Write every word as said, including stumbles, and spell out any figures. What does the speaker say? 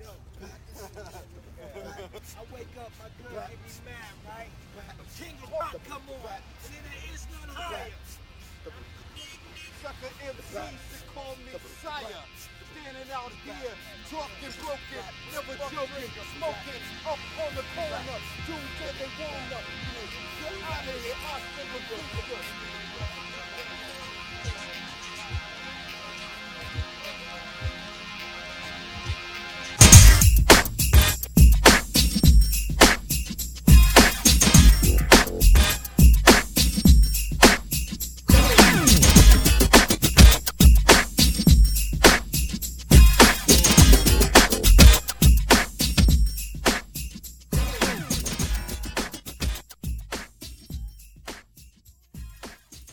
yo. I wake up, my girl make me mad, right? King of Rock come on, and then there is none higher. Sucker M Cs that call me sire. Standing out here, talking broken, never joking, smoking up on the corner. Dudes say they wanna get out of here, I still a